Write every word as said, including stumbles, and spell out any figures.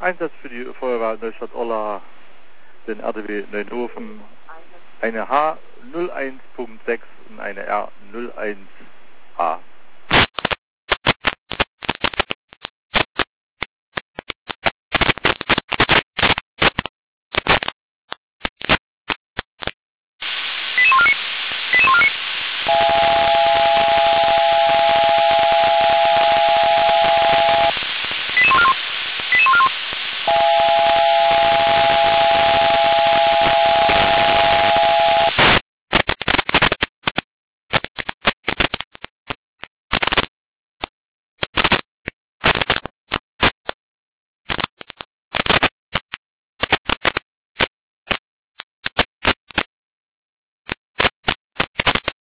Einsatz für die Feuerwehr Neustadt-Orla, den R D W Neuenhofen, eine H null eins Punkt sechs und eine R null eins A.